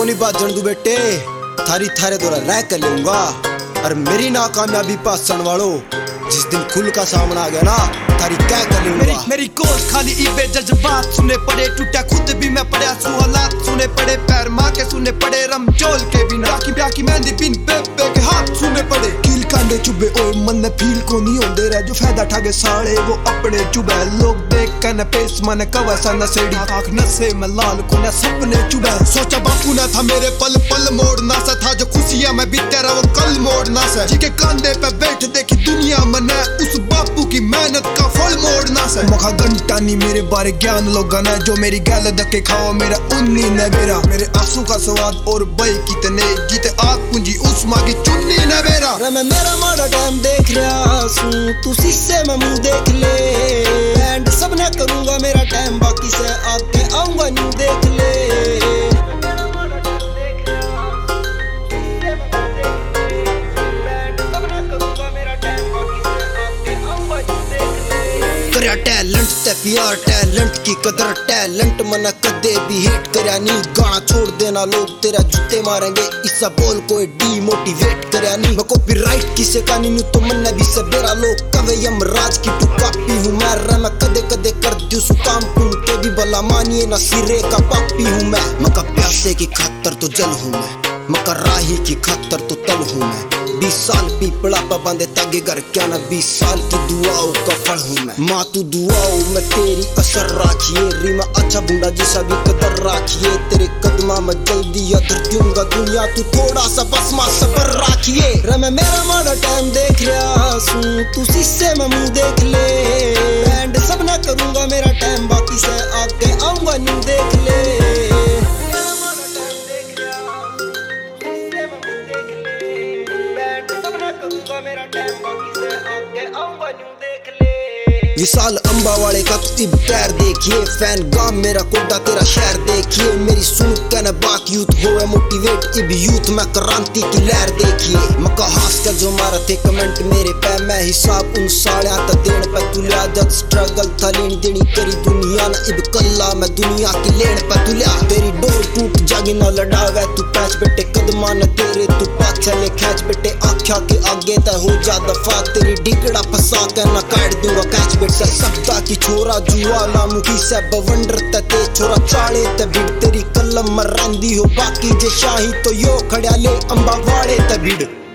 को नहीं बाजन दू बेटे, थारी थारे द्वारा रह कर लूंगा। और मेरी नाकामयाबी पासन वालों, जिस दिन खुल का सामना आ गया ना, थारी क्या कर लूंगा। मेरी कोस खाली इबे जज्बात सुने पड़े, टूटा खुद भी मैं पड़े आंसू हालात सुने पड़े, पैर माँ के सुने पड़े, रमचोल के बिना की ब्याह की मेहंदी बिन बेबे के हाथ सुने पड़े। कील कांडे चुबे ओए मन में फील को नहीं होंदे रह, जो फायदा ठागे साले वो अपने चुबे। लोग देख के न पेस मन कवा सा नसेड़ी, आँख नसे में लाल को न सपने चुबे। सोचा बापू ना था मेरे पल पल मोड़ना सा था, जो खुशियां मैं बीते रहा वो कल मोड़ना सा। जी के कांधे पे बैठ देखी दुनिया मने, उस बापू की मेहनत का फल मोड़ना सा। मखा घंटा नहीं मेरे बारे ज्ञान लोगा ना, जो मेरी गैल धक्के खाओ मेरा उन्नी न मेरा। मेरे आंसू का स्वाद और बई कितने जीते आग पूंजी उस माँ की चुन्नी न मेरा। मैं मेरा माड़ा टाइम देख रहा हूँ, तू शीशे में मुंह देख ले। एंड सब ना करूंगा मेरा टाइम, बाकी से आगे आऊंगा न्यू देख ले। करया टैलेंट ते प्यार, टैलेंट की कदर, टैलेंट मना कदे भी हेट करया नी। गाना छोड़ देना लोग तेरा जूते मारेंगे, इसा बोल कोई डीमोटिवेट करया नी। मैं कॉपीराइट किसे का नी तो मन भी सबेरा, लोग कवे यमराज की तू कॉपी हूँ मैं। मैं कदे कदे कर दूं सु काम कुन के भी भला मानिए ना, सिरे का पापी हूँ मैं। मका प्यासे की खातर तो जल हूँ मैं, मका राही की खातर तो तल हूँ मैं। 20 साल पीपड़ा पर बांधे तागे घर क्या ना, 20 साल की दुआओं का फल हूँ मैं। माँ तू दुआओं में तेरी असर राखिए, रीमा अच्छा बुंडा जैसा भी कदर राखिए। तेरे कदमा में जल्दी अधर दूंगा दुनिया, तू थोड़ा सा बस माँ सबर राखिए। मैं मेरा माड़ा टाइम देख रहा हूँ, तू शीशे में मुंह देख ले। एंड सब ना करूंगा मेरा टाइम, बाकी से आगे आऊंगा न्यू देख ले। मेरा टाइम बाकी से आगे आऊंगा न्यू देख ले। विशाल अंबा वाले का तू इब पैर देखिए, फैन गांव मेरा कोटा तेरा शहर देखिए। मेरी सुन के न बाक यूथ होए मोटिवेट, इब यूथ में क्रांति की लहर देखिए। मका हास कर जो मारा थे कमेंट मेरे पे, मैं हिसाब उन साड़िया ता देन पे तुलिया। जब स्ट्रगल था लेनी देनी करी दुनिया ना, इब कल्ला मैं दुनिया की लेन पे तुलिया। तेरी डोर टूट जागी ना लड़ावे तू पैच बेटे, कदमा न तेरे तू पाछे ले खैच बेटे। आख्या के आगे ता हो जा दफा, तेरी डिगड़ा फंसा के न काट दूंगा कैच बेटे। सबदा की छोरा जुआला मुखी से बवंडर ते छोरा चाले ते भिड़, तेरी कलम मरांदी हो बाकी जे शाही तो यो खड़िया ले अंबा वाले ते भिड़।